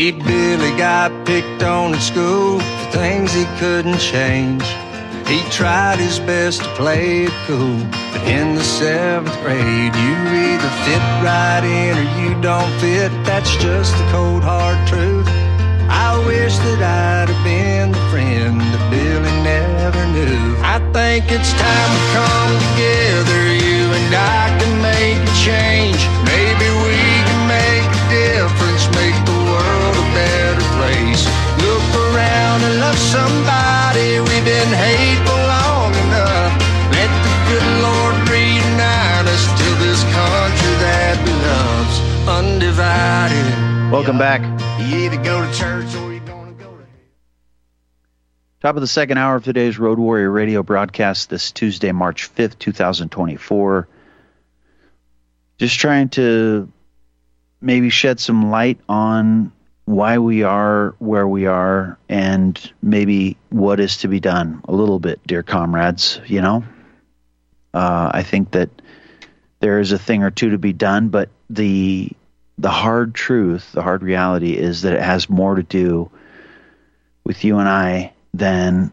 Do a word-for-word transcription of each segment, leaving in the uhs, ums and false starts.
Sweet Billy got picked on at school for things he couldn't change. He tried his best to play it cool, but in the seventh grade, you either fit right in or you don't fit. That's just the cold hard truth. I wish that I'd have been the friend that Billy never knew. I think it's time we come together, you and I can make a change. Maybe we can make a difference, make the world a better place. Look around and love somebody, we've been hateful long enough. Let the good Lord reunite us till this country that we love's undivided. Welcome back. You either go to church or you're gonna go to hell. Top of the second hour of today's Road Warrior Radio broadcast this Tuesday, March fifth, twenty twenty-four. Just trying to maybe shed some light on why we are where we are and maybe what is to be done a little bit, dear comrades, you know. Uh, I think that there is a thing or two to be done, but the the hard truth, the hard reality is that it has more to do with you and I than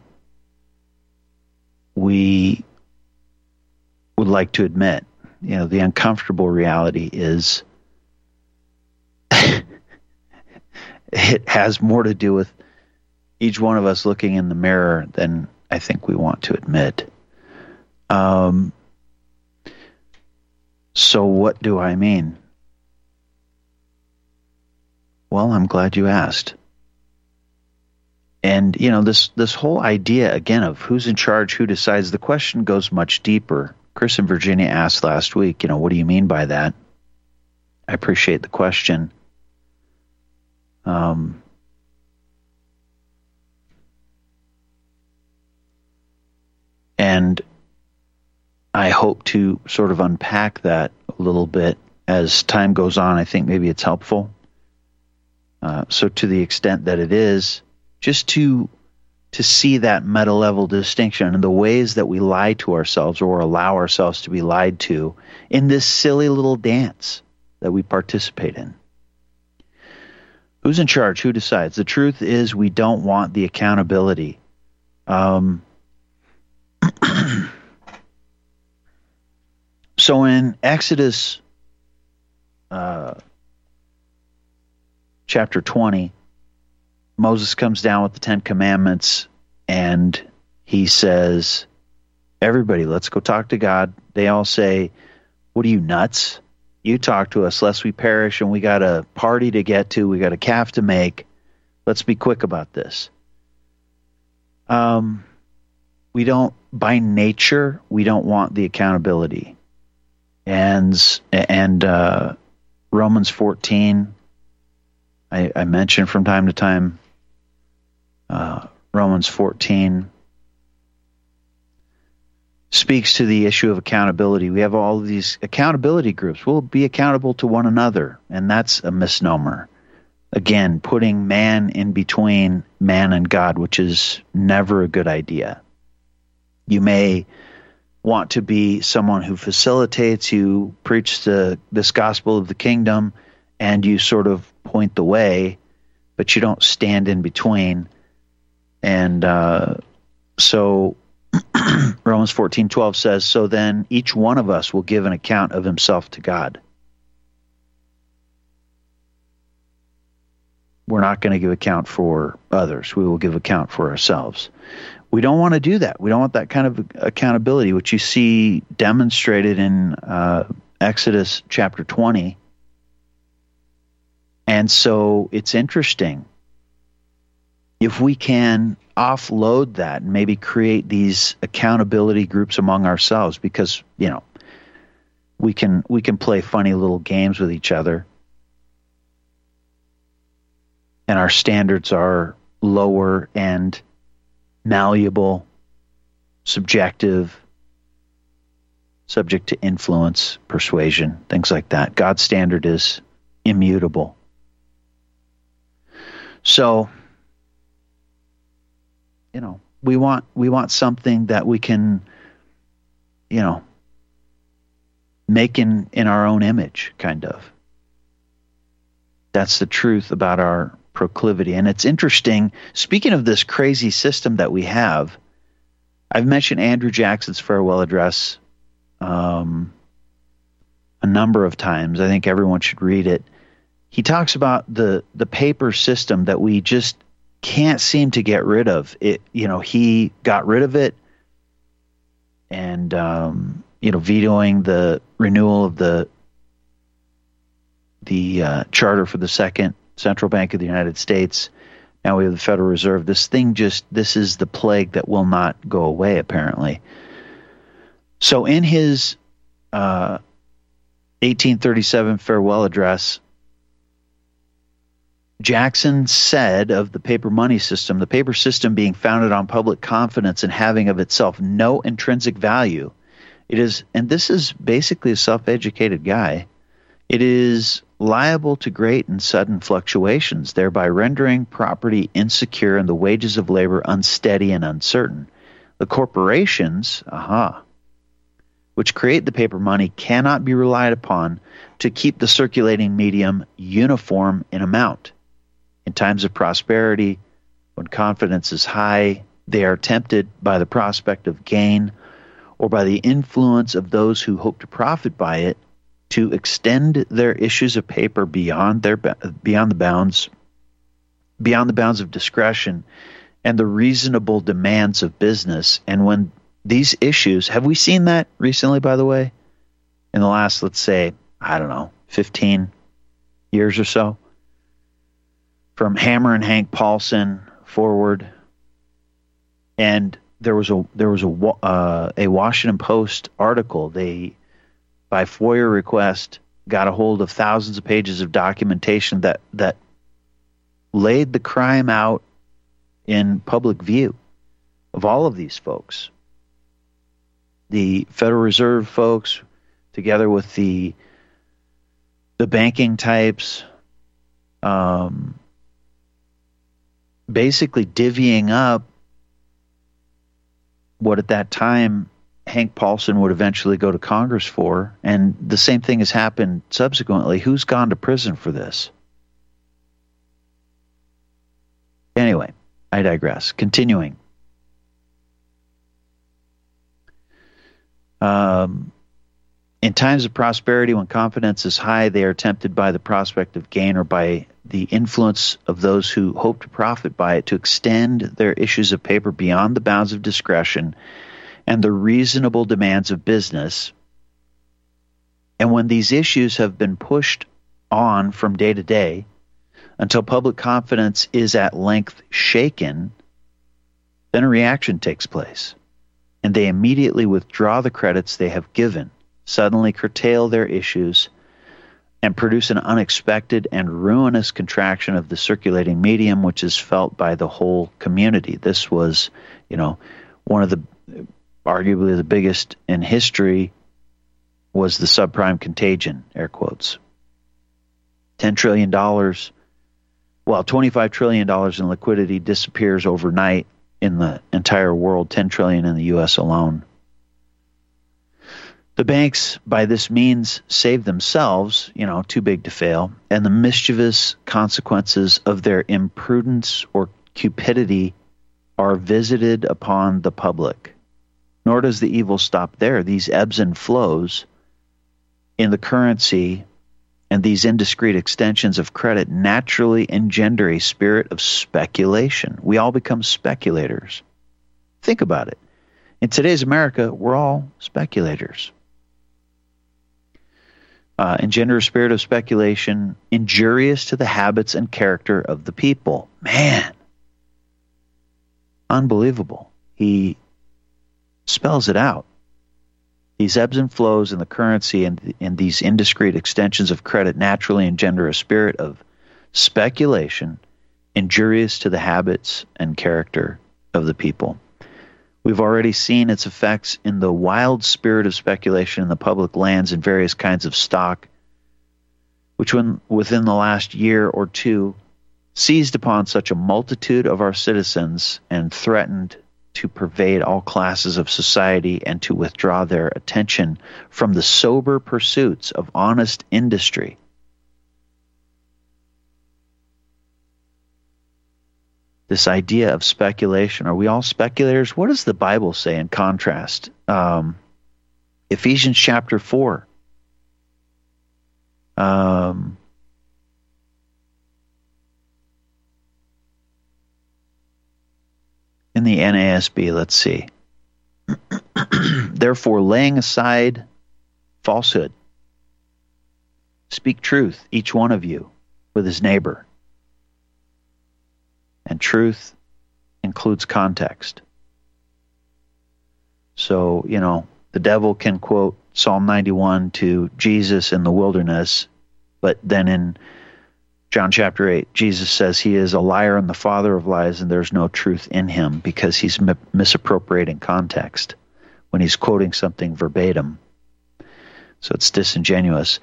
we would like to admit. You know, the uncomfortable reality is it has more to do with each one of us looking in the mirror than I think we want to admit. Um, so what do I mean? Well, I'm glad you asked. And, you know, this, this whole idea, again, of who's in charge, who decides, the question goes much deeper. Chris in Virginia asked last week, you know, what do you mean by that? I appreciate the question. Um, and I hope to sort of unpack that a little bit as time goes on. I think maybe it's helpful. Uh, so to the extent that it is, just to to see that meta-level distinction and the ways that we lie to ourselves or allow ourselves to be lied to in this silly little dance that we participate in. Who's in charge? Who decides? The truth is we don't want the accountability. Um, so in Exodus uh, chapter twenty, Moses comes down with the Ten Commandments and he says, everybody, let's go talk to God. They all say, what are you, nuts? You talk to us lest we perish, and we got a party to get to. We got a calf to make. Let's be quick about this. Um, we don't, by nature, we don't want the accountability. And, and uh, Romans fourteen, I, I mention from time to time, uh, Romans fourteen speaks to the issue of accountability. We have all of these accountability groups. We'll be accountable to one another, and that's a misnomer. Again, putting man in between man and God, which is never a good idea. You may want to be someone who facilitates, you preach the, this gospel of the kingdom, and you sort of point the way, but you don't stand in between. And uh, so Romans fourteen twelve says, so then each one of us will give an account of himself to God. We're not going to give account for others. We will give account for ourselves. We don't want to do that. We don't want that kind of accountability, which you see demonstrated in uh, Exodus chapter twenty. And so it's interesting. If we can offload that and maybe create these accountability groups among ourselves, because, you know, we can we can play funny little games with each other, and our standards are lower and malleable, subjective, subject to influence, persuasion, things like that. God's standard is immutable. So, you know, we want we want something that we can, you know, make in, in our own image, kind of. That's the truth about our proclivity. And it's interesting, speaking of this crazy system that we have, I've mentioned Andrew Jackson's farewell address um, a number of times. I think everyone should read it. He talks about the the paper system that we just can't seem to get rid of. It, you know, he got rid of it, and um, you know, vetoing the renewal of the the uh, charter for the second Central Bank of the United States. Now we have the Federal Reserve. This thing just, this is the plague that will not go away, apparently. So in his uh, eighteen thirty-seven farewell address, Jackson said of the paper money system, the paper system being founded on public confidence and having of itself no intrinsic value, it is, and this is basically a self-educated guy, it is liable to great and sudden fluctuations, thereby rendering property insecure and the wages of labor unsteady and uncertain. The corporations, aha, which create the paper money cannot be relied upon to keep the circulating medium uniform in amount. In times of prosperity, when confidence is high, they are tempted by the prospect of gain or by the influence of those who hope to profit by it to extend their issues of paper beyond their beyond the bounds beyond the bounds of discretion and the reasonable demands of business. And when these issues, have we seen that recently, by the way, in the last, let's say, I don't know, fifteen years or so, from Hammer and Hank Paulson forward, and there was a there was a uh, a Washington Post article. They, by FOIA request, got a hold of thousands of pages of documentation that that laid the crime out in public view of all of these folks. The Federal Reserve folks, together with the the banking types, um, basically divvying up what at that time Hank Paulson would eventually go to Congress for, and the same thing has happened subsequently. Who's gone to prison for this? Anyway, I digress. Continuing. Um, in times of prosperity, when confidence is high, they are tempted by the prospect of gain or by the influence of those who hope to profit by it to extend their issues of paper beyond the bounds of discretion and the reasonable demands of business. And when these issues have been pushed on from day to day until public confidence is at length shaken, then a reaction takes place, and they immediately withdraw the credits they have given, suddenly curtail their issues, and produce an unexpected and ruinous contraction of the circulating medium, which is felt by the whole community. This was, you know, one of the, arguably the biggest in history, was the subprime contagion, air quotes. ten trillion dollars, well, twenty-five trillion dollars in liquidity disappears overnight in the entire world, ten trillion dollars in the U S alone. The banks, by this means, save themselves, you know, too big to fail, and the mischievous consequences of their imprudence or cupidity are visited upon the public. Nor does the evil stop there. These ebbs and flows in the currency and these indiscreet extensions of credit naturally engender a spirit of speculation. We all become speculators. Think about it. In today's America, we're all speculators. Uh, engender a spirit of speculation injurious to the habits and character of the people. Man, unbelievable. He spells it out. These ebbs and flows in the currency and, and these indiscreet extensions of credit naturally engender a spirit of speculation injurious to the habits and character of the people. We've already seen its effects in the wild spirit of speculation in the public lands and various kinds of stock, which when, within the last year or two seized upon such a multitude of our citizens and threatened to pervade all classes of society and to withdraw their attention from the sober pursuits of honest industry. this idea of speculation. Are we all speculators? What does the Bible say in contrast? Um, Ephesians chapter four. Um, in the N A S B, let's see. Therefore, laying aside falsehood, speak truth, each one of you, with his neighbor. And truth includes context. So, you know, the devil can quote Psalm ninety-one to Jesus in the wilderness, but then in John chapter eight, Jesus says he is a liar and the father of lies, and there's no truth in him, because he's mi- misappropriating context when he's quoting something verbatim. So it's disingenuous.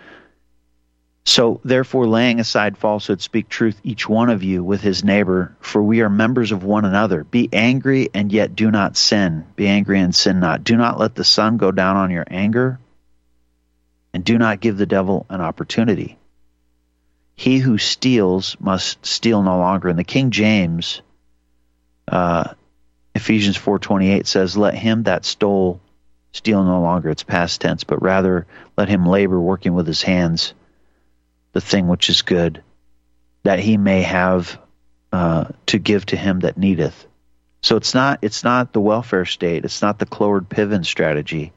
So, therefore, laying aside falsehood, speak truth, each one of you, with his neighbor, for we are members of one another. Be angry, and yet do not sin. Be angry and sin not. Do not let the sun go down on your anger, and do not give the devil an opportunity. He who steals must steal no longer. In the King James, uh, Ephesians four twenty-eight says, let him that stole steal no longer. It's past tense, but rather let him labor, working with his hands, the thing which is good, that he may have uh, to give to him that needeth. So it's not it's not the welfare state. It's not the Clord Piven strategy.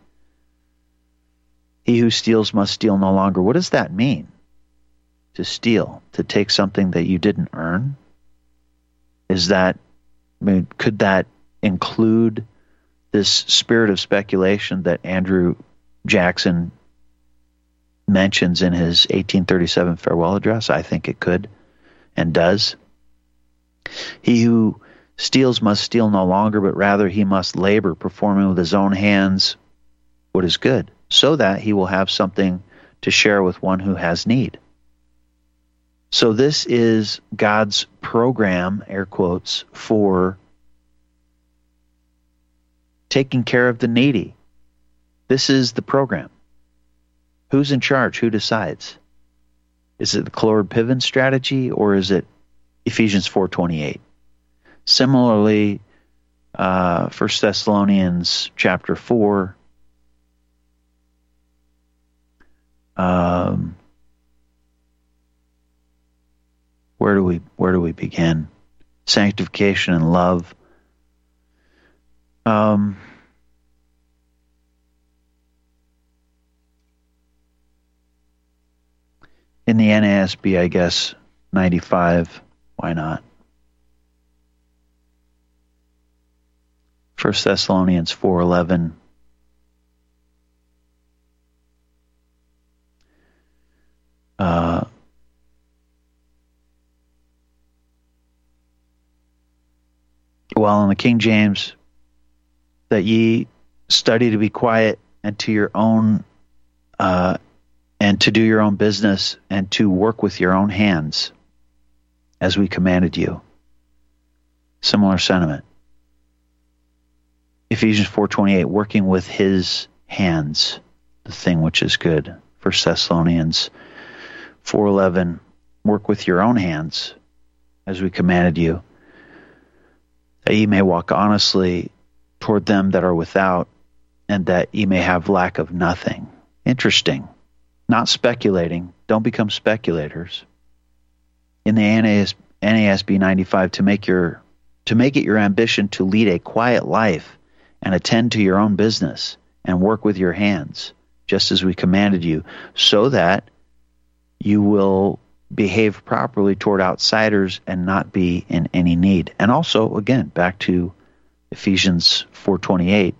He who steals must steal no longer. What does that mean? To steal, to take something that you didn't earn? Is that, I mean, could that include this spirit of speculation that Andrew Jackson mentions in his eighteen thirty-seven farewell address? I think it could and does. He who steals must steal no longer, but rather he must labor, performing with his own hands what is good, so that he will have something to share with one who has need. So this is God's program, air quotes, for taking care of the needy. This is the program. Who's in charge? Who decides? Is it the Clord Piven strategy, or is it Ephesians four twenty-eight? Similarly, uh, First Thessalonians chapter four, um, where do we where do we begin? Sanctification and love. Um, in the N A S B, I guess, ninety-five. Why not? First Thessalonians four eleven. Uh, while in the King James, that ye study to be quiet and to your own, uh, and to do your own business and to work with your own hands, as we commanded you. Similar sentiment. Ephesians four twenty-eight, working with his hands, the thing which is good. First Thessalonians four eleven, work with your own hands, as we commanded you, that ye may walk honestly toward them that are without, and that ye may have lack of nothing. Interesting. Not speculating. Don't become speculators. In the N A S B ninety-five, to make your to make it your ambition to lead a quiet life and attend to your own business and work with your hands, just as we commanded you, so that you will behave properly toward outsiders and not be in any need. And also, again, back to Ephesians four twenty-eight,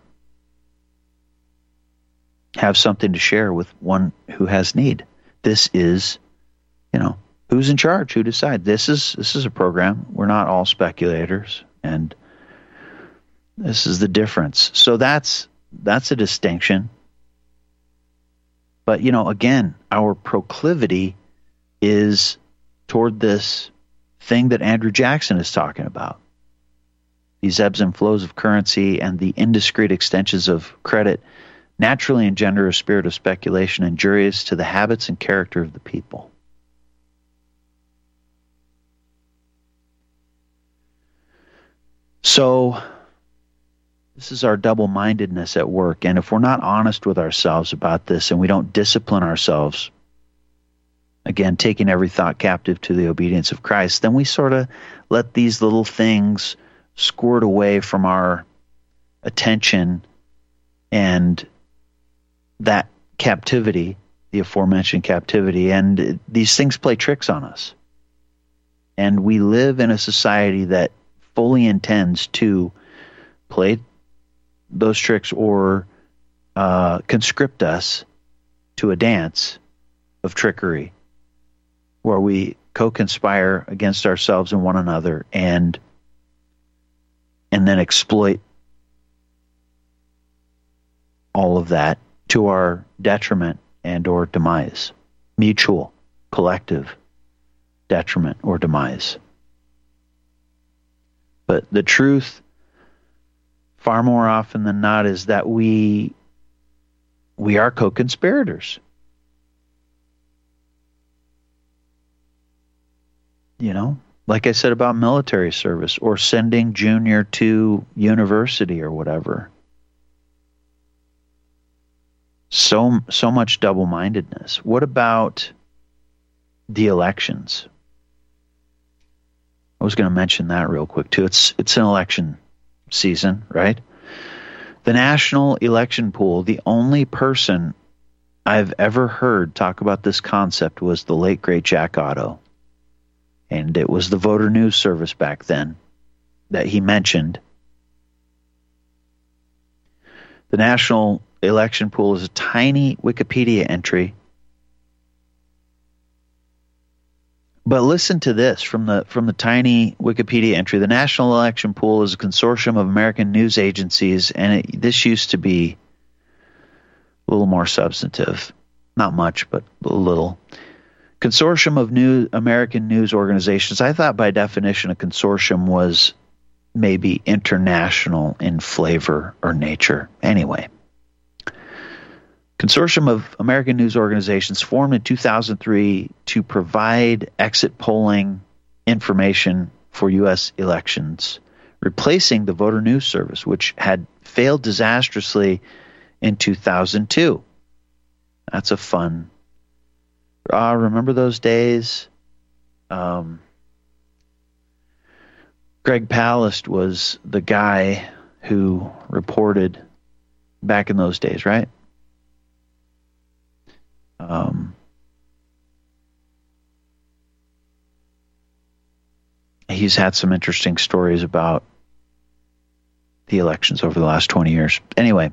have something to share with one who has need. This is, you know, who's in charge, who decides. This is this is a program. We're not all speculators, and this is the difference. So that's that's a distinction. But, you know, again, our proclivity is toward this thing that Andrew Jackson is talking about. These ebbs and flows of currency and the indiscreet extensions of credit naturally engender a spirit of speculation injurious to the habits and character of the people. So this is our double-mindedness at work. And if we're not honest with ourselves about this and we don't discipline ourselves, again, taking every thought captive to the obedience of Christ, then we sort of let these little things squirt away from our attention, and that captivity, the aforementioned captivity, and these things play tricks on us. And we live in a society that fully intends to play those tricks or uh, conscript us to a dance of trickery where we co-conspire against ourselves and one another and and then exploit all of that to our detriment and or demise. Mutual, collective detriment or demise. But the truth, far more often than not, is that we we are co-conspirators. You know, like I said about military service or sending Junior to university or whatever. So so much double-mindedness. What about the elections? I was going to mention that real quick too. It's it's an election season, right? The National Election Pool, the only person I've ever heard talk about this concept was the late great Jack Otto. And it was the Voter News Service back then that he mentioned. The National Election Pool is a tiny Wikipedia entry. But listen to this from the from the tiny Wikipedia entry. The National Election Pool is a consortium of American news agencies, and it, this used to be a little more substantive. Not much, but a little. Consortium of new American news organizations. I thought by definition a consortium was maybe international in flavor or nature. Anyway. Consortium of American news organizations formed in two thousand three to provide exit polling information for U S elections, replacing the Voter News Service, which had failed disastrously in two thousand two. That's a fun. Uh, remember those days? Um, Greg Palast was the guy who reported back in those days, right? Um, he's had some interesting stories about the elections over the last twenty years. Anyway,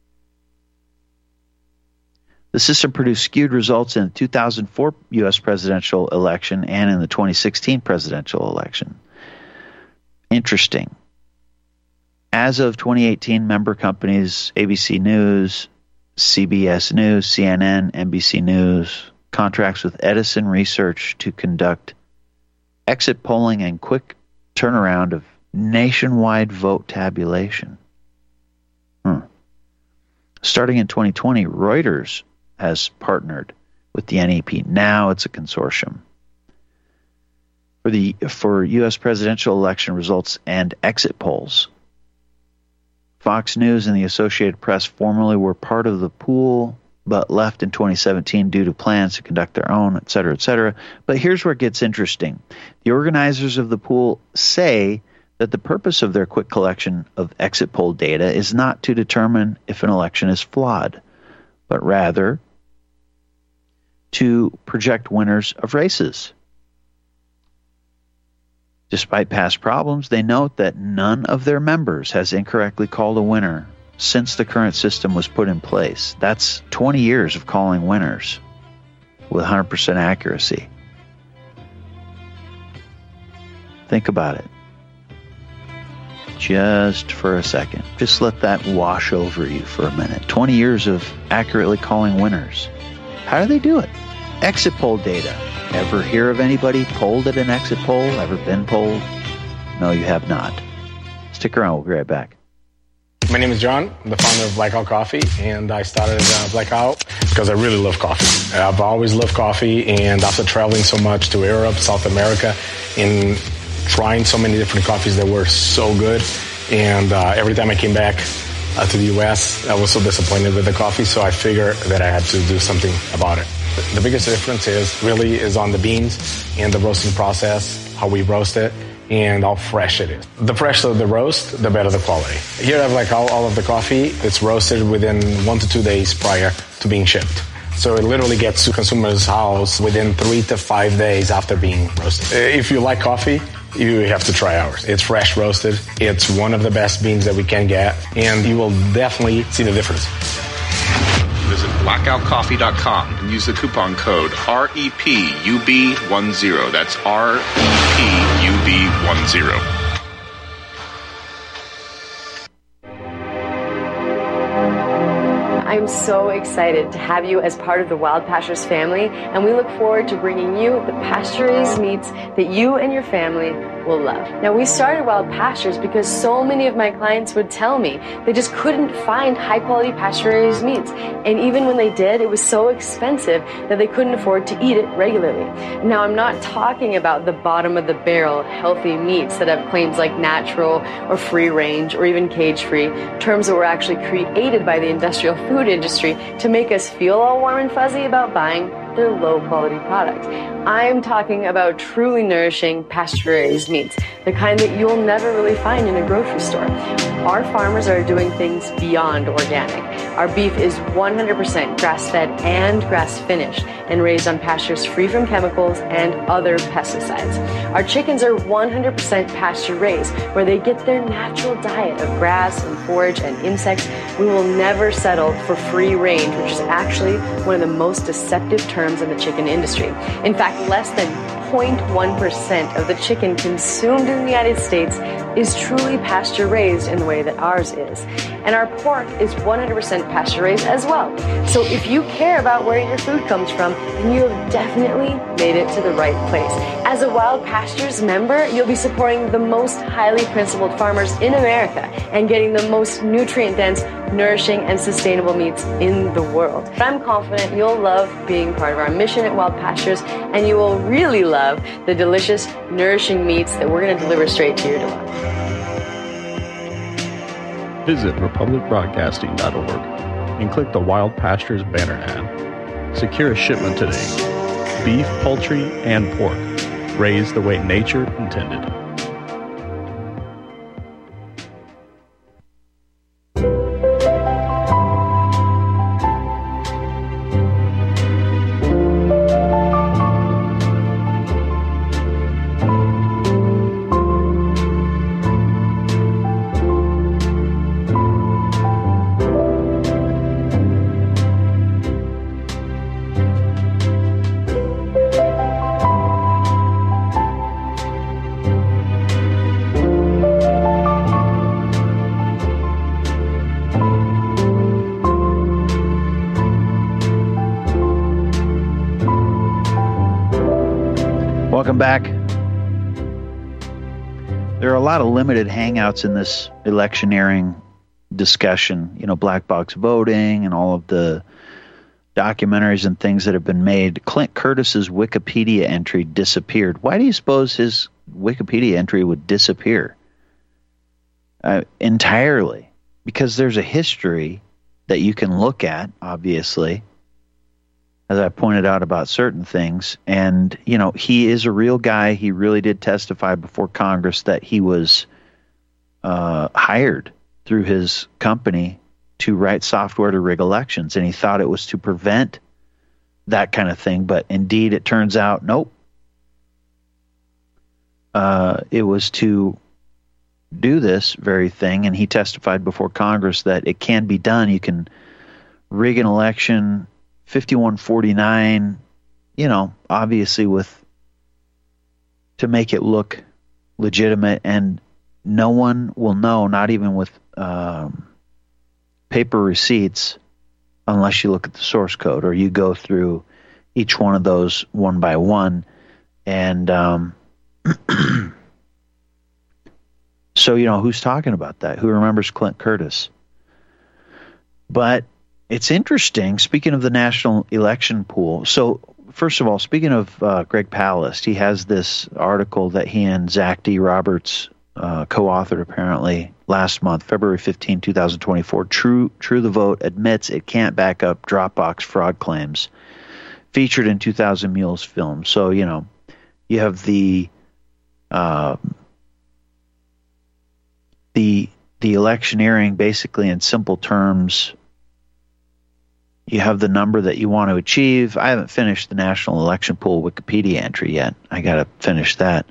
the system produced skewed results in the two thousand four U S presidential election and in the twenty sixteen presidential election. Interesting. As of twenty eighteen, member companies A B C News, C B S News, C N N, N B C News, contracts with Edison Research to conduct exit polling and quick turnaround of nationwide vote tabulation. Hmm. Starting in twenty twenty, Reuters has partnered with the N E P. Now it's a consortium. For the for U S presidential election results and exit polls, Fox News and the Associated Press formerly were part of the pool, but left in twenty seventeen due to plans to conduct their own, et cetera, et cetera. But here's where it gets interesting. The organizers of the pool say that the purpose of their quick collection of exit poll data is not to determine if an election is flawed, but rather to project winners of races. Despite past problems, they note that none of their members has incorrectly called a winner since the current system was put in place. That's twenty years of calling winners with one hundred percent accuracy. Think about it. Just for a second. Just let that wash over you for a minute. twenty years of accurately calling winners. How do they do it? Exit poll data. Ever hear of anybody polled at an exit poll? Ever been polled? No, you have not. Stick around. We'll be right back. My name is John. I'm the founder of Blackout Coffee, and I started uh, Blackout because I really love coffee. I've always loved coffee, and after traveling so much to Europe, South America, and trying so many different coffees that were so good. And uh, every time I came back uh, to the U S, I was so disappointed with the coffee, so I figured that I had to do something about it. The biggest difference is really is on the beans and the roasting process, how we roast it, and how fresh it is. The fresher the roast, the better the quality. Here I have like all, all of the coffee. It's roasted within one to two days prior to being shipped. So it literally gets to consumers' house within three to five days after being roasted. If you like coffee, you have to try ours. It's fresh roasted. It's one of the best beans that we can get, and you will definitely see the difference. Visit blackout coffee dot com and use the coupon code R E P U B ten. That's R E P U B ten. I'm so excited to have you as part of the Wild Pastures family, and we look forward to bringing you the pasture-raised meats that you and your family will love. Now, we started Wild Pastures because so many of my clients would tell me they just couldn't find high-quality pasture-raised meats, and even when they did, it was so expensive that they couldn't afford to eat it regularly. Now, I'm not talking about the bottom-of-the-barrel healthy meats that have claims like natural or free-range or even cage-free, terms that were actually created by the industrial food industry to make us feel all warm and fuzzy about buying their low-quality products. I'm talking about truly nourishing pasture-raised meats, the kind that you'll never really find in a grocery store. Our farmers are doing things beyond organic. Our beef is one hundred percent grass-fed and grass-finished and raised on pastures free from chemicals and other pesticides. Our chickens are one hundred percent pasture-raised, where they get their natural diet of grass and forage and insects. We will never settle for free range, which is actually one of the most deceptive terms in the chicken industry. In fact, less than zero point one percent of the chicken consumed in the United States is truly pasture-raised in the way that ours is. And our pork is one hundred percent pasture-raised as well. So if you care about where your food comes from, then you have definitely made it to the right place. As a Wild Pastures member, you'll be supporting the most highly principled farmers in America and getting the most nutrient-dense, nourishing, and sustainable meats in the world. I'm confident you'll love being part of our mission at Wild Pastures, and you will really love the delicious, nourishing meats that we're going to deliver straight to your door. Visit republic broadcasting dot org and click the Wild Pastures banner ad. Secure a shipment today. Beef, poultry, and pork, raised the way nature intended. Welcome back. There are a lot of limited hangouts in this electioneering discussion, you know, black box voting and all of the documentaries and things that have been made. Clint Curtis's Wikipedia entry disappeared. Why do you suppose his Wikipedia entry would disappear? Uh, entirely. Because there's a history that you can look at, obviously, as I pointed out about certain things. And, you know, he is a real guy. He really did testify before Congress that he was uh, hired through his company to write software to rig elections. And he thought it was to prevent that kind of thing. But indeed, it turns out, nope. Uh, it was to do this very thing. And he testified before Congress that it can be done. You can rig an election fifty-one forty-nine, you know, obviously with, to make it look legitimate, and no one will know, not even with um, paper receipts, unless you look at the source code or you go through each one of those one by one. And um, so, you know, who's talking about that? Who remembers Clint Curtis? But it's interesting, speaking of the national election pool. So, first of all, speaking of uh, Greg Palast, he has this article that he and Zach D. Roberts uh, co-authored apparently last month, February fifteenth, twenty twenty-four. True, True the Vote admits it can't back up Dropbox fraud claims, featured in two thousand Mules film. So, you know, you have the uh, the the electioneering, basically in simple terms. You have the number that you want to achieve. I haven't finished the National Election Pool Wikipedia entry yet. I got to finish that.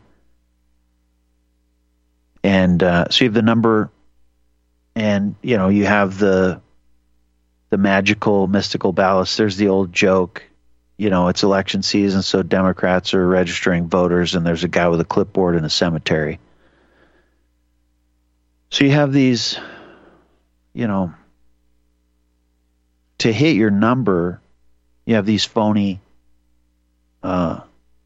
And uh, so you have the number, and you know you have the the magical, mystical ballots. There's the old joke, you know, it's election season, so Democrats are registering voters, and there's a guy with a clipboard in a cemetery. So you have these, you know, to hit your number, you have these phony uh,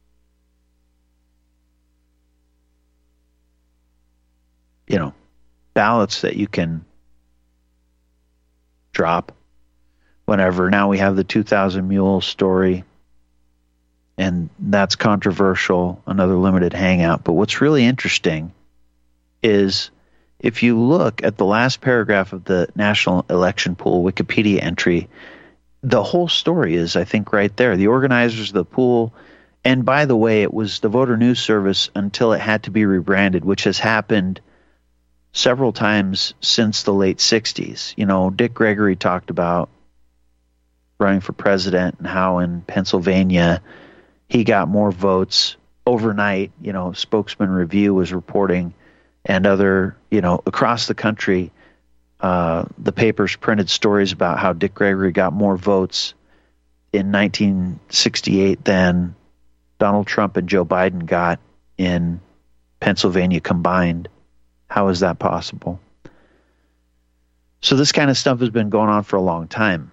you know, ballots that you can drop whenever. Now we have the two thousand Mules story, and that's controversial, another limited hangout. But what's really interesting is if you look at the last paragraph of the National Election Pool Wikipedia entry, the whole story is, I think, right there. The organizers of the pool, and by the way, it was the Voter News Service until it had to be rebranded, which has happened several times since the late sixties. You know, Dick Gregory talked about running for president and how in Pennsylvania he got more votes overnight. You know, Spokesman Review was reporting, and other, you know, across the country, uh, the papers printed stories about how Dick Gregory got more votes in nineteen sixty-eight than Donald Trump and Joe Biden got in Pennsylvania combined. How is that possible? So this kind of stuff has been going on for a long time.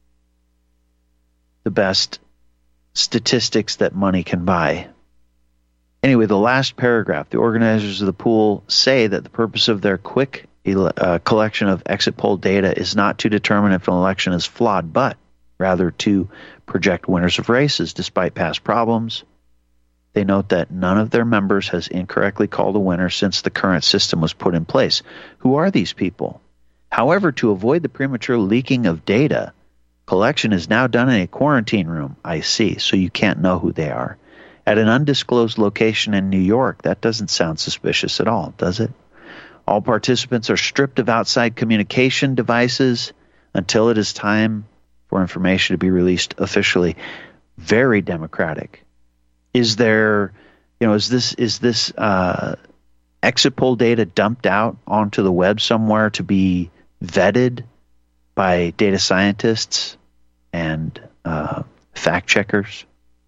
The best statistics that money can buy. Anyway, the last paragraph, the organizers of the pool say that the purpose of their quick uh, collection of exit poll data is not to determine if an election is flawed, but rather to project winners of races despite past problems. They note that none of their members has incorrectly called a winner since the current system was put in place. Who are these people? However, to avoid the premature leaking of data, collection is now done in a quarantine room. I see, so you can't know who they are. At an undisclosed location in New York. That doesn't sound suspicious at all, does it? All participants are stripped of outside communication devices until it is time for information to be released officially. Very democratic. Is there, you know, is this is this uh, exit poll data dumped out onto the web somewhere to be vetted by data scientists and uh, fact checkers?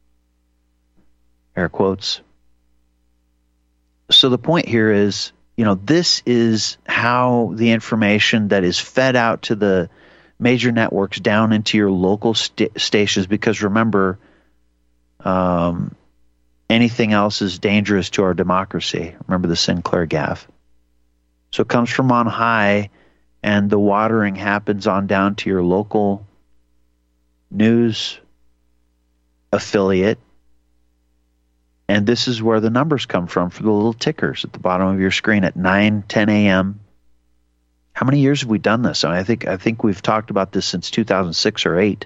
Air quotes. So the point here is, you know, this is how the information that is fed out to the major networks down into your local st- stations, because remember, um, anything else is dangerous to our democracy. Remember the Sinclair gaffe. So it comes from on high, and the watering happens on down to your local news affiliate. And this is where the numbers come from for the little tickers at the bottom of your screen at nine, ten a.m. How many years have we done this? I, mean, I think I think we've talked about this since two thousand six or eight.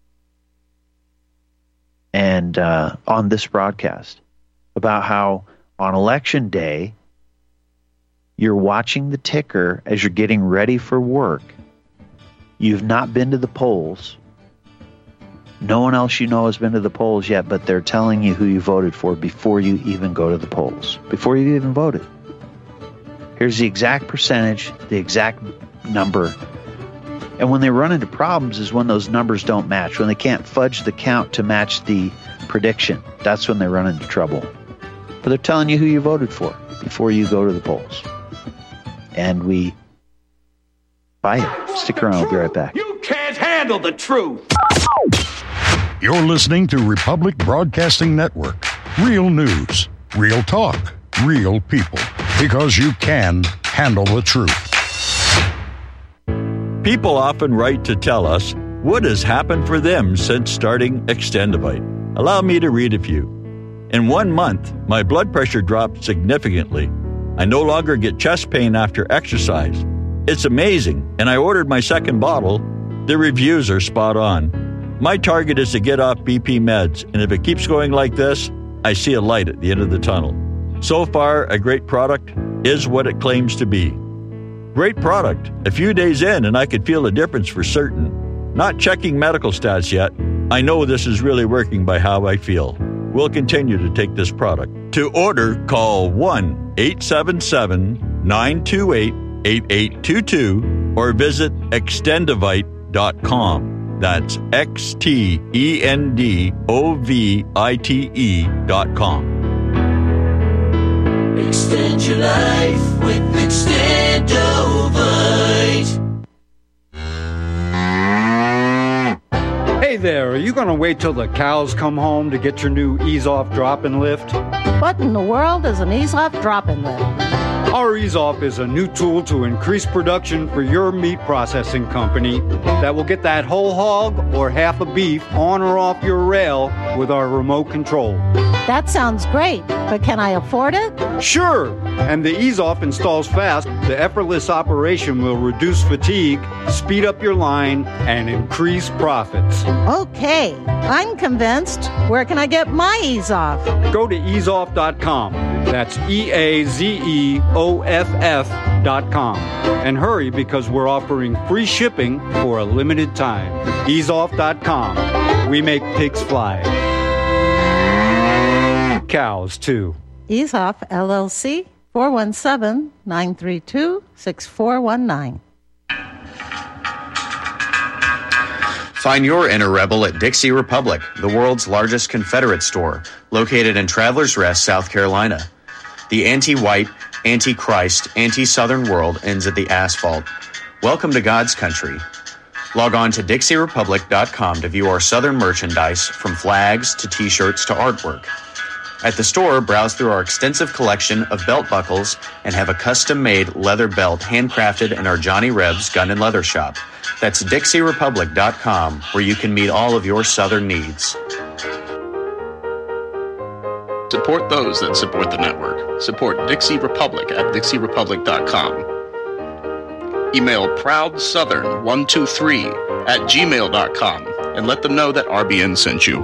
And uh, on this broadcast, about how on election day, you're watching the ticker as you're getting ready for work. You've not been to the polls. No one else you know has been to the polls yet, but they're telling you who you voted for before you even go to the polls, before you even voted. Here's the exact percentage, the exact number. And when they run into problems is when those numbers don't match, when they can't fudge the count to match the prediction. That's when they run into trouble. But they're telling you who you voted for before you go to the polls. And we buy it. Stick around. We'll be right back. You can't handle the truth. You're listening to Republic Broadcasting Network. Real news, real talk, real people. Because you can handle the truth. People often write to tell us What has happened for them since starting Extendivite? Allow me to read a few. In one month, my blood pressure dropped significantly. I no longer get chest pain after exercise. It's amazing, and I ordered my second bottle. The reviews are spot on. My target is to get off B P meds, and if it keeps going like this, I see a light at the end of the tunnel. So far, a great product is what it claims to be. Great product. A few days in, and I could feel a difference for certain. Not checking medical stats yet. I know this is really working by how I feel. We'll continue to take this product. To order, call one eight seven seven, nine two eight, eight eight two two or visit extendivite dot com. That's X T E N D O V I T E dot com. Extend your life with Extendivite. Hey there, are you going to wait till the cows come home to get your new Ease-Off drop-in lift? What in the world is an Ease-Off drop-in lift? Our Ease-Off is a new tool to increase production for your meat processing company that will get that whole hog or half a beef on or off your rail with our remote control. That sounds great, but can I afford it? Sure! And the Ease-Off installs fast. The effortless operation will reduce fatigue, speed up your line, and increase profits. Okay, I'm convinced. Where can I get my Ease-Off? Go to ease off dot com. That's E A Z E O F F dot com. And hurry, because we're offering free shipping for a limited time. ease off dot com. We make pigs fly. Cows, too. Ease-Off, L L C, four one seven, nine three two, six four one nine. Find your inner rebel at Dixie Republic, the world's largest Confederate store, located in Travelers Rest, South Carolina. The anti-white, anti-Christ, anti-Southern world ends at the asphalt. Welcome to God's country. Log on to dixie republic dot com to view our Southern merchandise, from flags to t-shirts to artwork. At the store, browse through our extensive collection of belt buckles and have a custom-made leather belt handcrafted in our Johnny Rebs Gun and Leather Shop. That's dixie republic dot com, where you can meet all of your Southern needs. Support those that support the network. Support Dixie Republic at dixie republic dot com. Email proud southern one two three at gmail dot com and let them know that R B N sent you.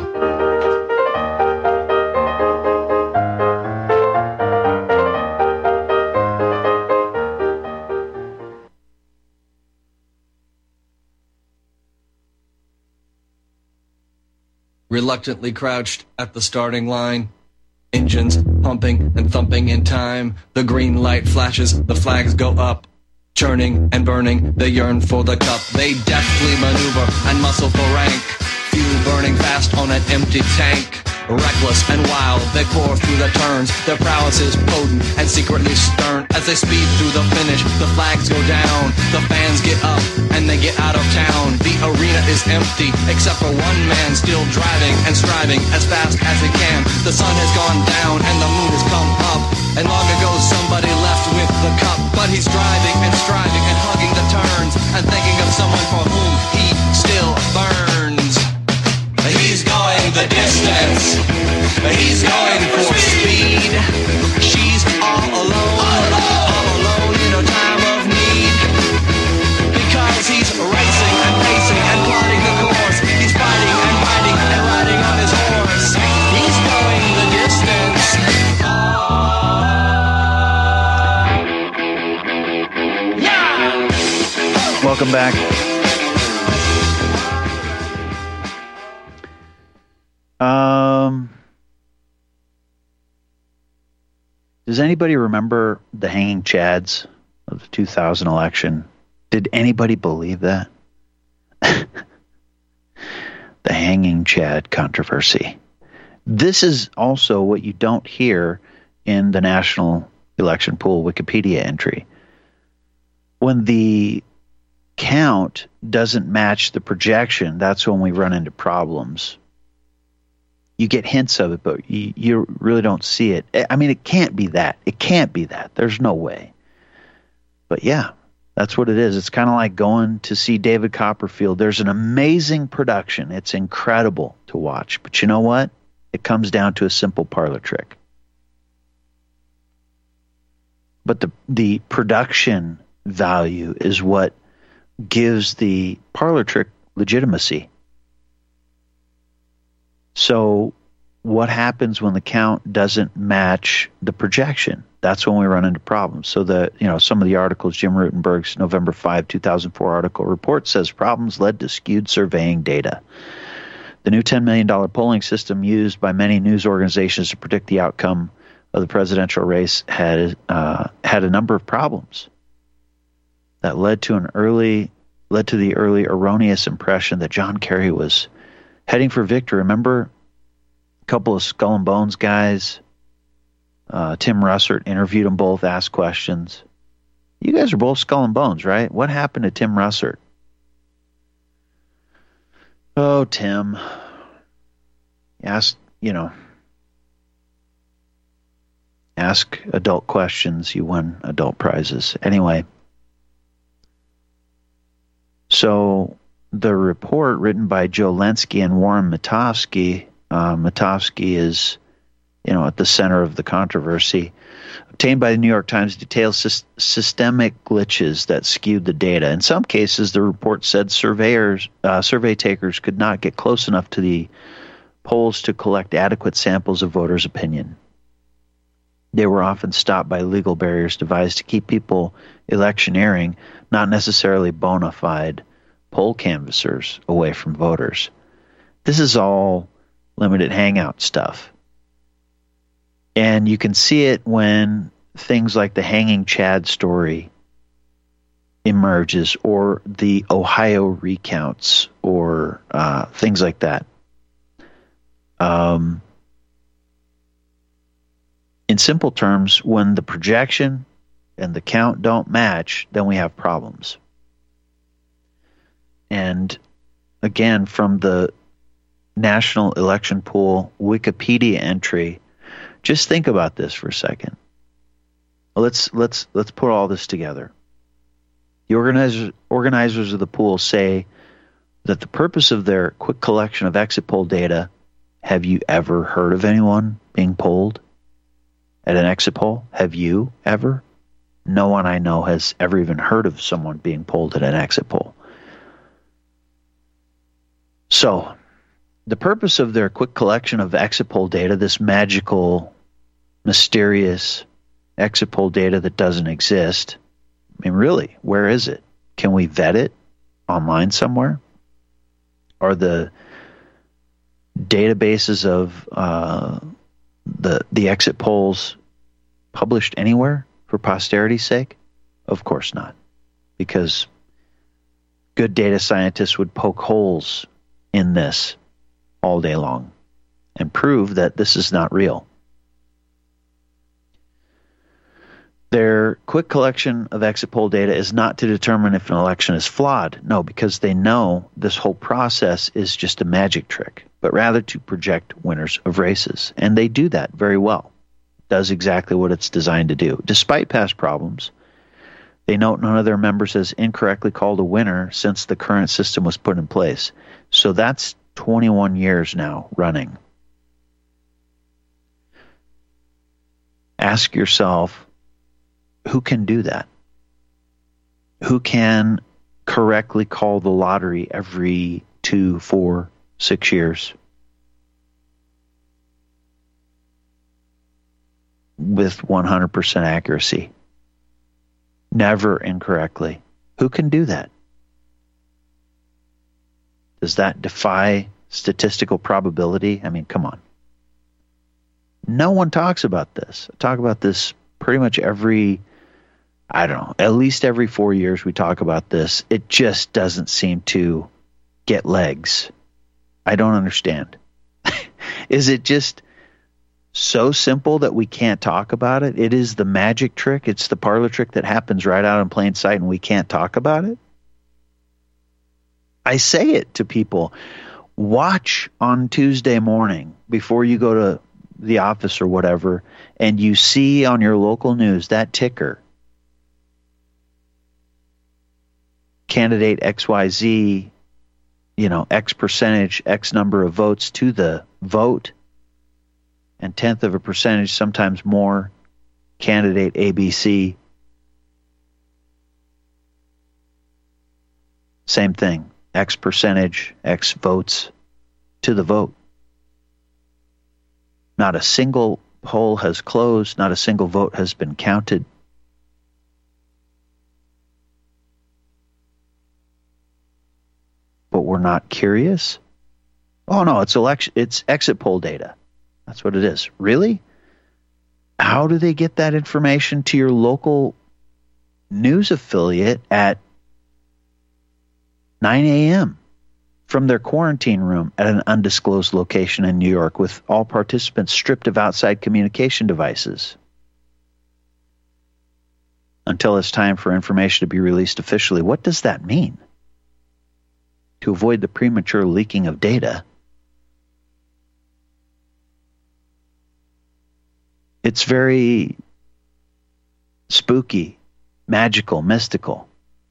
Reluctantly crouched at the starting line, engines pumping and thumping in time. The green light flashes, the flags go up, churning and burning, they yearn for the cup. They deftly maneuver and muscle for rank, fuel burning fast on an empty tank. Reckless and wild, they pour through the turns. Their prowess is potent and secretly stern. As they speed through the finish, the flags go down. The fans get up and they get out of town. The arena is empty, except for one man still driving and striving as fast as he can. The sun has gone down and the moon has come up, and long ago somebody left with the cup. But he's driving and striving and hugging the turns and thinking of someone for whom he still burns. He's going the distance. He's going for speed. She's all alone, all alone in a time of need. Because he's racing and pacing and plotting the course. He's fighting and fighting and riding on his horse. He's going the distance. Yeah! Welcome back. Um, does anybody remember the hanging chads of the two thousand election? Did anybody believe that? The hanging chad controversy. This is also what you don't hear in the National Election Pool Wikipedia entry. When the count doesn't match the projection, that's when we run into problems. You get hints of it, but you, you really don't see it. I mean, it can't be that. It can't be that. There's no way. But yeah, That's what it is. It's kind of like going to see David Copperfield. There's an amazing production. It's incredible to watch. But you know what? It comes down to a simple parlor trick. But the the production value is what gives the parlor trick legitimacy. So what happens when the count doesn't match the projection? That's when we run into problems. So the you know some of the articles, Jim Rutenberg's November fifth, two thousand four article report says problems led to skewed surveying data. The new ten million dollars polling system used by many news organizations to predict the outcome of the presidential race had uh, had a number of problems that led to an early led to the early erroneous impression that John Kerry was heading for victory. Remember, a couple of Skull and Bones guys, uh, Tim Russert interviewed them both, asked questions. You guys are both Skull and Bones, right? What happened to Tim Russert? Oh, Tim. He asked, you know, ask adult questions, you win adult prizes. Anyway, so the report written by Joe Lenski and Warren Matofsky, uh, Matofsky is, you know, at the center of the controversy, obtained by the New York Times, details sy- systemic glitches that skewed the data. In some cases, the report said surveyors, uh, survey takers could not get close enough to the polls to collect adequate samples of voters' opinion. They were often stopped by legal barriers devised to keep people electioneering, not necessarily bona fide poll canvassers, away from voters. This is all limited hangout stuff. And you can see it when things like the Hanging Chad story emerges, or the Ohio recounts, or uh, things like that. Um, in simple terms, when the projection and the count don't match, then we have problems. And again, from the National Election Pool Wikipedia entry, just think about this for a second. Let's let's let's put all this together. The organizers organizers of the pool say that the purpose of their quick collection of exit poll data. Have you ever heard of anyone being polled at an exit poll? Have you ever? No one I know has ever even heard of someone being polled at an exit poll. So, the purpose of their quick collection of exit poll data, this magical, mysterious exit poll data that doesn't exist, I mean, really, where is it? Can we vet it online somewhere? Are the databases of uh, the the exit polls published anywhere for posterity's sake? Of course not, because good data scientists would poke holes in this all day long and prove that this is not real. Their quick collection of exit poll data is not to determine if an election is flawed. No, because they know this whole process is just a magic trick, but rather to project winners of races. And they do that very well. It does exactly what it's designed to do. Despite past problems, they note none of their members has incorrectly called a winner since the current system was put in place. So that's twenty-one years now running. Ask yourself, who can do that? Who can correctly call the lottery every two, four, six years with one hundred percent accuracy? Never incorrectly. Who can do that? Does that defy statistical probability? I mean, come on. No one talks about this. I talk about this pretty much every, I don't know, at least every four years we talk about this. It just doesn't seem to get legs. I don't understand. Is it just so simple that we can't talk about it? It is the magic trick. It's the parlor trick that happens right out in plain sight and we can't talk about it? I say it to people. Watch on Tuesday morning before you go to the office or whatever, and you see on your local news that ticker. candidate X Y Z, you know, X percentage, X number of votes to the vote, and tenth of a percentage, sometimes more, candidate A B C. Same thing, X percentage, X votes to the vote. Not a single poll has closed, not a single vote has been counted. But we're not curious? Oh no, it's election it's exit poll data. That's what it is. Really? How do they get that information to your local news affiliate at nine a.m. from their quarantine room at an undisclosed location in New York with all participants stripped of outside communication devices until it's time for information to be released officially? What does that mean? To avoid the premature leaking of data. It's very spooky, magical, mystical.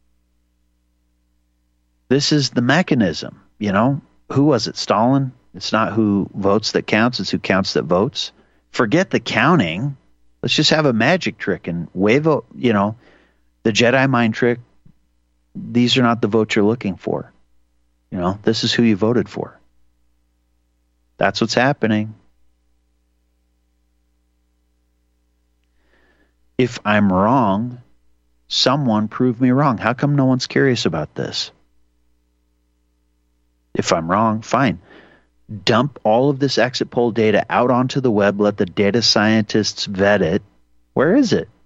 This is the mechanism, you know. Who was it, Stalin? It's not who votes that counts, it's who counts that votes. Forget the counting. Let's just have a magic trick and wave, a, you know, the Jedi mind trick. These are not the votes you're looking for. You know, this is who you voted for. That's what's happening. If I'm wrong, someone prove me wrong. How come no one's curious about this? If I'm wrong, fine. Dump all of this exit poll data out onto the web. Let the data scientists vet it. Where is it?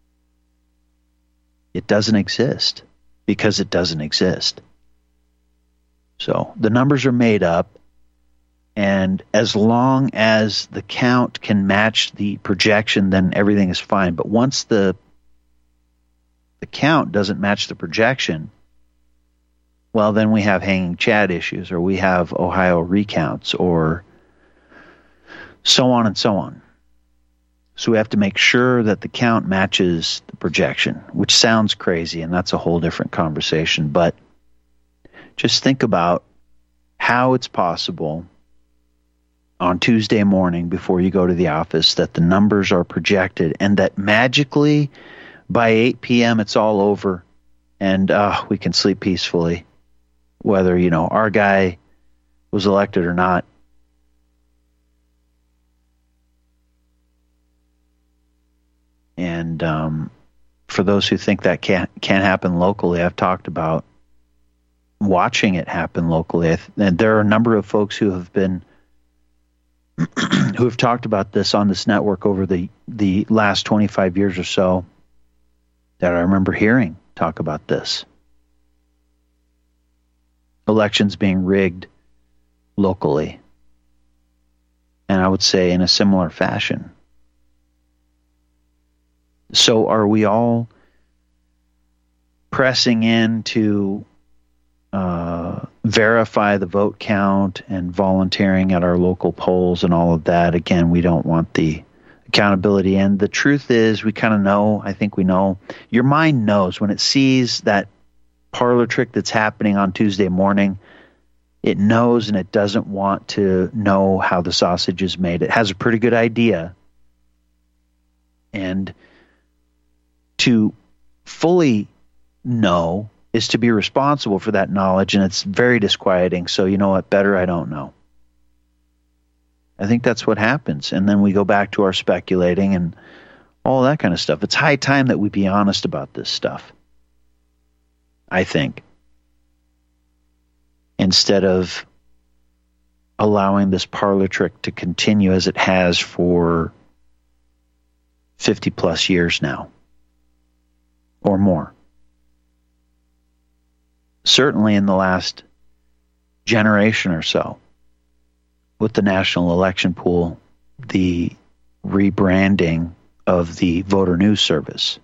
It doesn't exist because it doesn't exist. So the numbers are made up, and as long as the count can match the projection, then everything is fine. But once the the count doesn't match the projection, well, then we have hanging Chad issues, or we have Ohio recounts, or so on and so on. So we have to make sure that the count matches the projection, which sounds crazy, and that's a whole different conversation. But just think about how it's possible on Tuesday morning before you go to the office that the numbers are projected and that magically by eight p.m. it's all over and uh, we can sleep peacefully, whether, you know, our guy was elected or not. And um, for those who think that can't, can't happen locally, I've talked about watching it happen locally. And there are a number of folks who have been who have talked about this on this network over the, the last twenty-five years or so that I remember hearing talk about this. Elections being rigged locally. And I would say in a similar fashion. So are we all pressing in to uh, verify the vote count and volunteering at our local polls and all of that? Again, we don't want the accountability. And the truth is, we kind of know, I think we know, your mind knows when it sees that parlor trick that's happening on Tuesday morning, it knows and it doesn't want to know how the sausage is made. It has a pretty good idea. And to fully know is to be responsible for that knowledge, and it's very disquieting. So you know what? Better I don't know. I think that's what happens. And then we go back to our speculating and all that kind of stuff. It's high time that we be honest about this stuff, I think, instead of allowing this parlor trick to continue as it has for fifty plus years now or more. Certainly in the last generation or so, with the National Election Pool, the rebranding of the Voter News Service.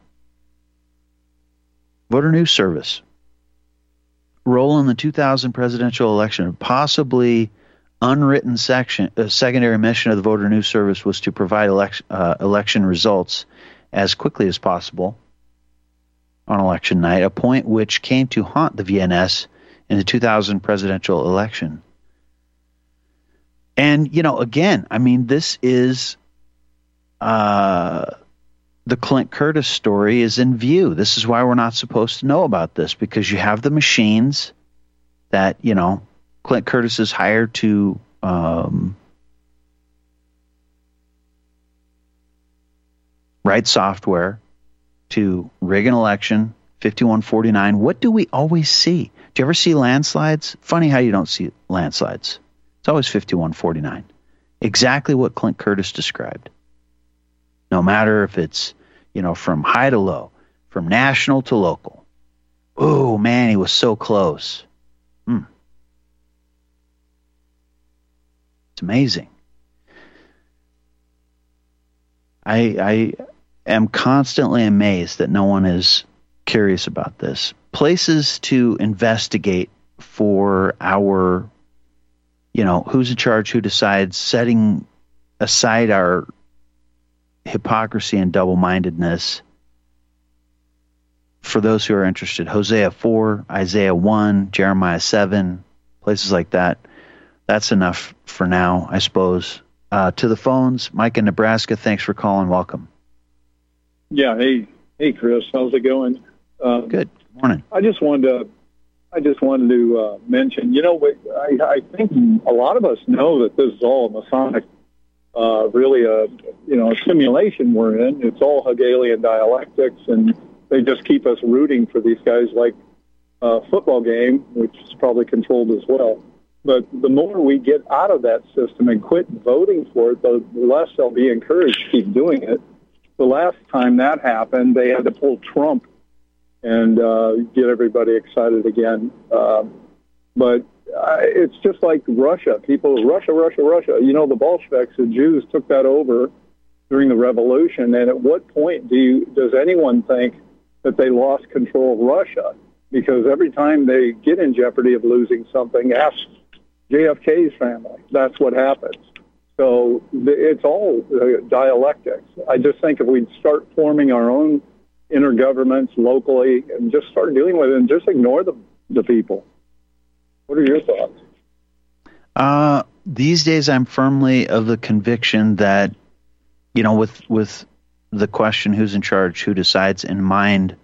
Voter News Service. Role in the two thousand presidential election, possibly unwritten section, uh, secondary mission of the Voter News Service was to provide election, uh, election results as quickly as possible on election night, a point which came to haunt the V N S in the two thousand presidential election. And, you know, again, I mean, this is uh, the Clint Curtis story is in view. This is why we're not supposed to know about this, because you have the machines that, you know, Clint Curtis is hired to um, write software to rig an election, fifty-one forty-nine. What do we always see? Do you ever see landslides? Funny how you don't see landslides. It's always fifty-one forty-nine. Exactly what Clint Curtis described. No matter if it's, you know, from high to low, from national to local. Oh, man, he was so close. Hmm. It's amazing. I I am constantly amazed that no one is curious about this. Places to investigate for our, you know, who's in charge, who decides, setting aside our hypocrisy and double-mindedness. For those who are interested, Hosea four, Isaiah one, Jeremiah seven, places like that. That's enough for now, I suppose. Uh, to the phones, Mike in Nebraska, thanks for calling. Welcome. Yeah, hey, hey, Chris, how's it going? Um, Good morning. I just wanted to, I just wanted to uh, mention, you know, I, I think a lot of us know that this is all a Masonic, uh, really a, you know, a simulation we're in. It's all Hegelian dialectics, and they just keep us rooting for these guys like a football game, which is probably controlled as well. But the more we get out of that system and quit voting for it, the less they'll be encouraged to keep doing it. The last time that happened, they had to pull Trump and uh, get everybody excited again. Um, but uh, it's just like Russia. People, Russia, Russia, Russia. You know, the Bolsheviks, the Jews, took that over during the revolution. And at what point do you, does anyone think that they lost control of Russia? Because every time they get in jeopardy of losing something, ask J F K's family. That's what happens. So it's all uh, dialectics. I just think if we'd start forming our own intergovernments locally and just start dealing with it and just ignore the, the people. What are your thoughts? Uh, these days, I'm firmly of the conviction that, you know, with with the question who's in charge, who decides in mind,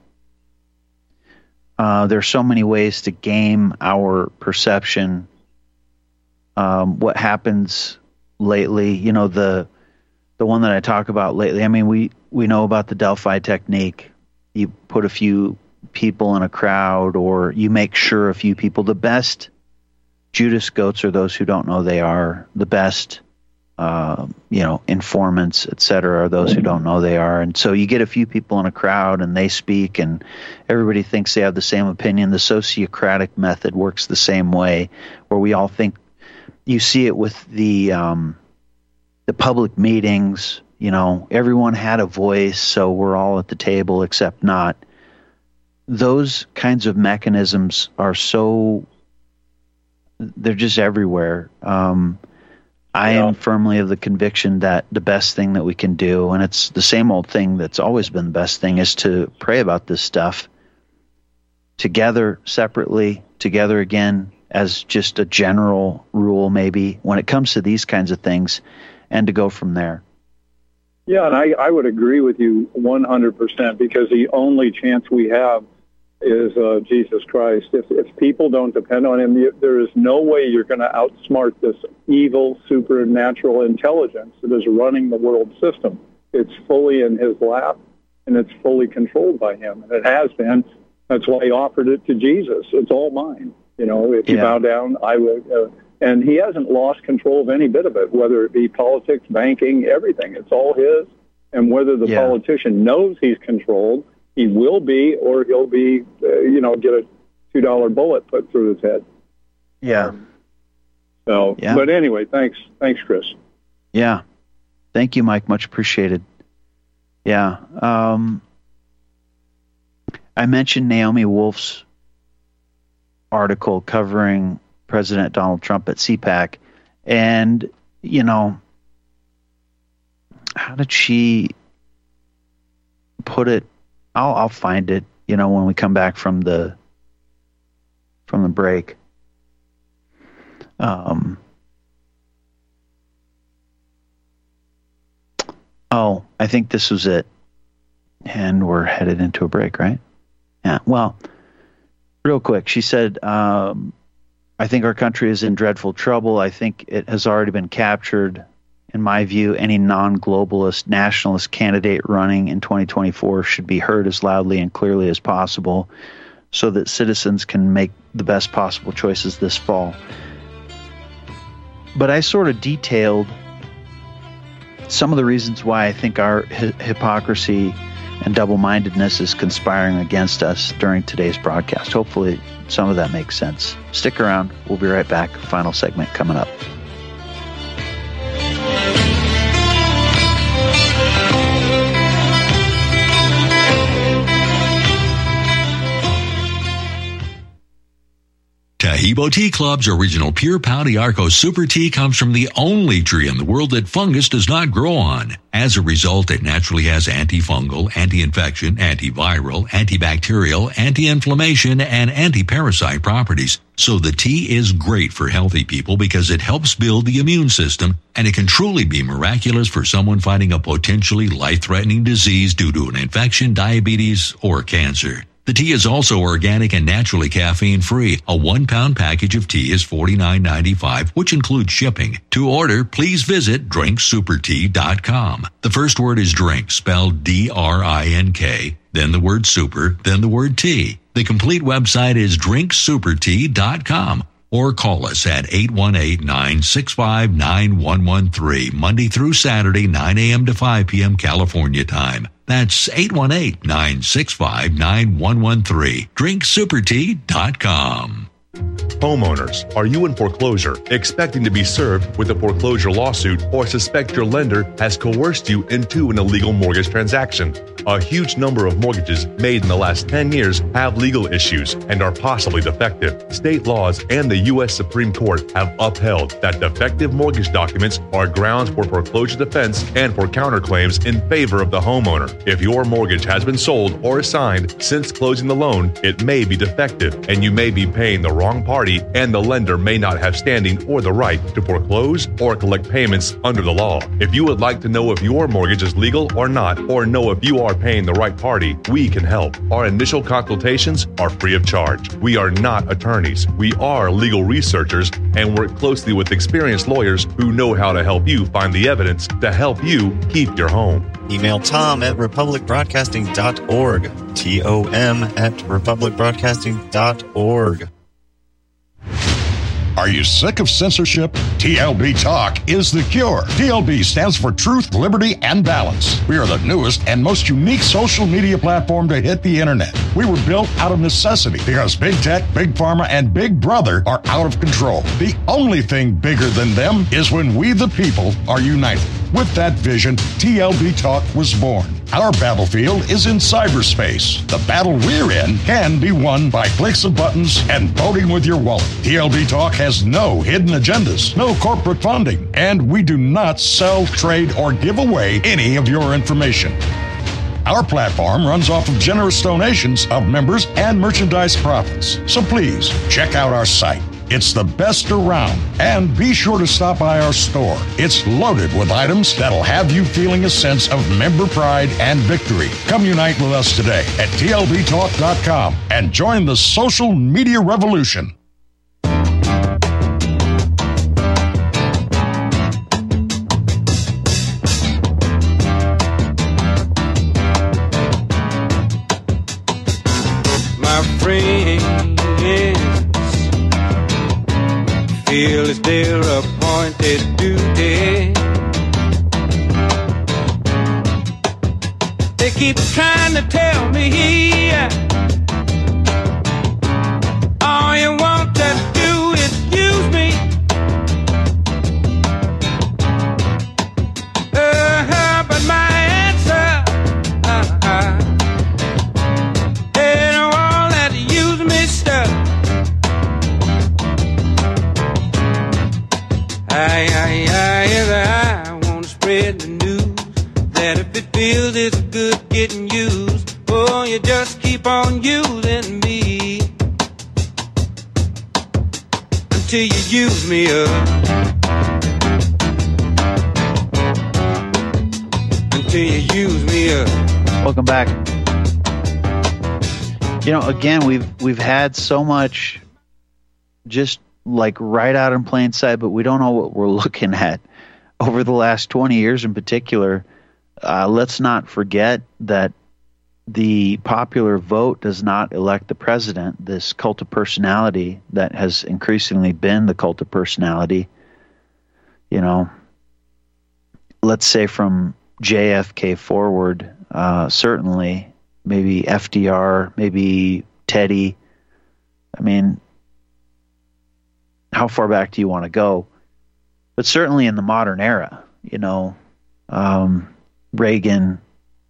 uh, there are so many ways to game our perception. Um, what happens lately, you know, the the one that I talk about lately, I mean, we, we know about the Delphi technique. You put a few people in a crowd, or you make sure a few people, the best Judas goats are those who don't know they are. The best, uh, you know, informants, et cetera, are those who don't know they are. And so you get a few people in a crowd and they speak and everybody thinks they have the same opinion. The sociocratic method works the same way, where we all think. You see it with the um, the public meetings. You know, everyone had a voice, so we're all at the table except not. Those kinds of mechanisms are so, they're just everywhere. Um, I yeah. am firmly of the conviction that the best thing that we can do, and it's the same old thing that's always been the best thing, is to pray about this stuff together, separately, together again, as just a general rule, maybe, when it comes to these kinds of things, and to go from there. Yeah, and I, I would agree with you one hundred percent, because the only chance we have is uh, Jesus Christ. If, if people don't depend on him, you, there is no way you're going to outsmart this evil, supernatural intelligence that is running the world system. It's fully in his lap, and it's fully controlled by him, and it has been. That's why he offered it to Jesus. It's all mine. You know, if you yeah. bow down, I would. Uh, and he hasn't lost control of any bit of it, whether it be politics, banking, everything. It's all his. And whether the yeah. politician knows he's controlled, he will be, or he'll be, uh, you know, get a two dollar bullet put through his head. Yeah. Um, so, yeah. But anyway, thanks. Thanks, Chris. Yeah. Thank you, Mike. Much appreciated. Yeah. Um, I mentioned Naomi Wolf's article covering President Donald Trump at CPAC, and you know, how did she put it? I'll, I'll find it. you know, when we come back from the from the break. Um, oh, I think this was it. And we're headed into a break, right? Yeah. Well, real quick, she said, um, I think our country is in dreadful trouble. I think it has already been captured. In my view, any non-globalist nationalist candidate running in twenty twenty-four should be heard as loudly and clearly as possible so that citizens can make the best possible choices this fall. But I sort of detailed some of the reasons why I think our hi- hypocrisy and double-mindedness is conspiring against us during today's broadcast. Hopefully some of that makes sense. Stick around. We'll be right back. Final segment coming up. Taheebo Tea Club's original Pure Pau d'Arco Super Tea comes from the only tree in the world that fungus does not grow on. As a result, it naturally has antifungal, anti-infection, antiviral, antibacterial, anti-inflammation, and anti-parasite properties. So the tea is great for healthy people because it helps build the immune system, and it can truly be miraculous for someone fighting a potentially life-threatening disease due to an infection, diabetes, or cancer. The tea is also organic and naturally caffeine-free. A one-pound package of tea is forty-nine ninety-five, which includes shipping. To order, please visit drink super tea dot com. The first word is drink, spelled D R I N K, then the word super, then the word tea. The complete website is drink super tea dot com. Or call us at eight one eight, nine six five, nine one one three, Monday through Saturday, nine a.m. to five p.m. California time. That's eight one eight, nine six five, nine one one three. drink super tea dot com. Homeowners, are you in foreclosure, expecting to be served with a foreclosure lawsuit, or suspect your lender has coerced you into an illegal mortgage transaction? A huge number of mortgages made in the last ten years have legal issues and are possibly defective. State laws and the U S Supreme Court have upheld that defective mortgage documents are grounds for foreclosure defense and for counterclaims in favor of the homeowner. If your mortgage has been sold or assigned since closing the loan, it may be defective and you may be paying the wrong party, and the lender may not have standing or the right to foreclose or collect payments under the law. If you would like to know if your mortgage is legal or not, or know if you are paying the right party, we can help. Our initial consultations are free of charge. We are not attorneys. We are legal researchers and work closely with experienced lawyers who know how to help you find the evidence to help you keep your home. Email Tom at republic broadcasting dot org. T O M at republic broadcasting dot org. Are you sick of censorship? T L B Talk is the cure. T L B stands for Truth, Liberty, and Balance. We are the newest and most unique social media platform to hit the internet. We were built out of necessity because Big Tech, Big Pharma, and Big Brother are out of control. The only thing bigger than them is when we, the people, are united. With that vision, T L B Talk was born. Our battlefield is in cyberspace. The battle we're in can be won by clicks of buttons and voting with your wallet. T L B Talk has no hidden agendas, no corporate funding, and we do not sell, trade, or give away any of your information. Our platform runs off of generous donations of members and merchandise profits. So please, check out our site. It's the best around. And be sure to stop by our store. It's loaded with items that'll have you feeling a sense of member pride and victory. Come unite with us today at T L B talk dot com and join the social media revolution. My friends feel it's their appointed duty. They keep trying to tell me all you want to do is use me. Uh-huh, but my answer uh-uh, ain't all that use me stuff. I, I, I, yes, I want to spread the news that if it feels it's good getting used, oh, you just keep on until you use me up. Until you use me up. Welcome back. You know, again, we've we've had so much just like right out in plain sight, but we don't know what we're looking at over the last twenty years in particular. Uh, let's not forget that the popular vote does not elect the president. This cult of personality that has increasingly been the cult of personality, you know, let's say from J F K forward, uh, certainly, maybe F D R, maybe Teddy. I mean, how far back do you want to go? But certainly in the modern era, you know, um, Reagan,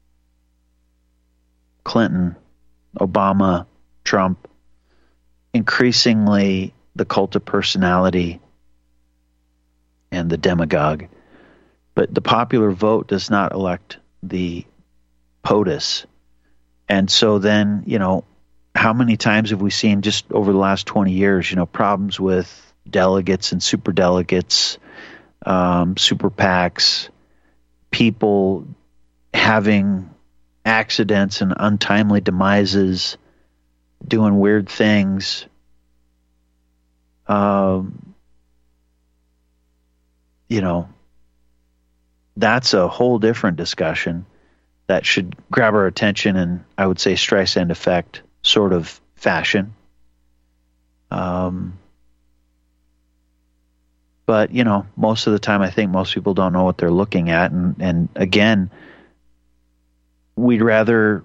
Clinton, Obama, Trump, increasingly the cult of personality and the demagogue. But the popular vote does not elect the POTUS. And so then, you know, how many times have we seen just over the last twenty years, you know, problems with delegates and superdelegates, um, super PACs, people having accidents and untimely demises, doing weird things. Um, you know, that's a whole different discussion that should grab our attention in, I would say, Streisand effect sort of fashion. Um, but, you know, most of the time I think most people don't know what they're looking at. And, and again, we'd rather,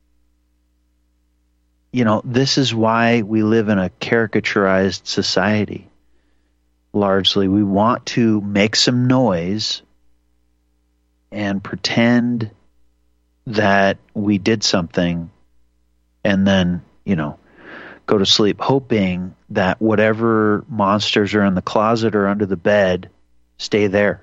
you know, this is why we live in a caricaturized society. Largely, we want to make some noise and pretend that we did something and then, you know, go to sleep hoping that whatever monsters are in the closet or under the bed stay there.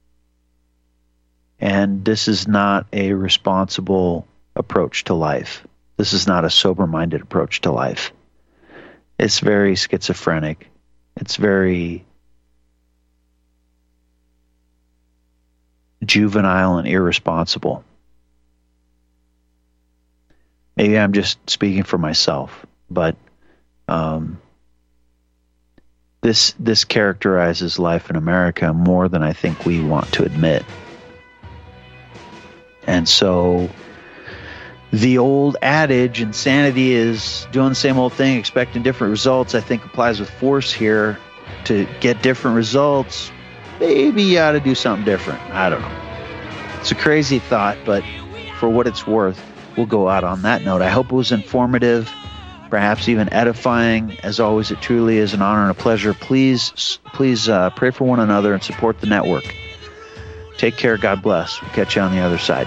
And this is not a responsible approach to life. This is not a sober-minded approach to life. It's very schizophrenic. It's very juvenile and irresponsible. Maybe I'm just speaking for myself, but um, this this characterizes life in America more than I think we want to admit. And so the old adage, insanity is doing the same old thing, expecting different results, I think applies with force here. To get different results, maybe you ought to do something different. I don't know. It's a crazy thought, but for what it's worth, we'll go out on that note. I hope it was informative, perhaps even edifying. As always, it truly is an honor and a pleasure. Please, please uh, pray for one another and support the network. Take care. God bless. We'll catch you on the other side.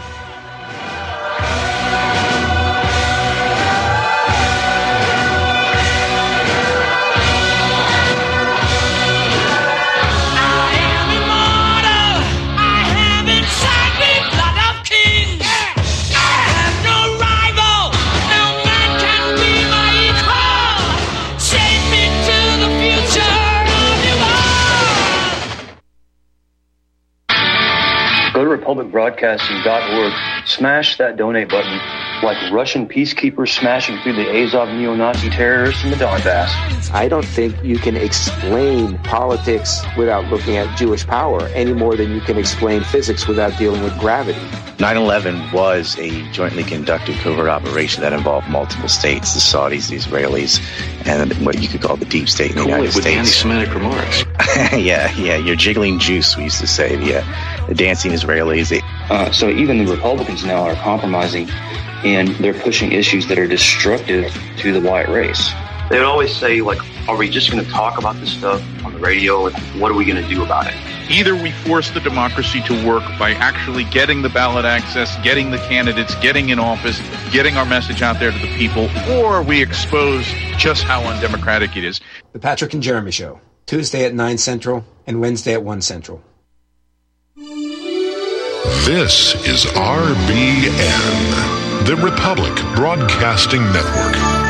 Go to republic broadcasting dot org, smash that donate button like Russian peacekeepers smashing through the Azov neo-Nazi terrorists in the Donbass. I don't think you can explain politics without looking at Jewish power any more than you can explain physics without dealing with gravity. nine eleven was a jointly conducted covert operation that involved multiple states, the Saudis, the Israelis, and what you could call the deep state in the cool United with States. anti-Semitic remarks. yeah, yeah, you're jiggling juice, we used to say. The, uh, the dancing Israelis. They... Uh, so even the Republicans now are compromising, and they're pushing issues that are destructive to the white race. They would always say, like, are we just going to talk about this stuff on the radio, and what are we going to do about it? Either we force the democracy to work by actually getting the ballot access, getting the candidates, getting in office, getting our message out there to the people, or we expose just how undemocratic it is. The Patrick and Jeremy Show, Tuesday at nine Central and Wednesday at one Central. This is R B N, the Republic Broadcasting Network.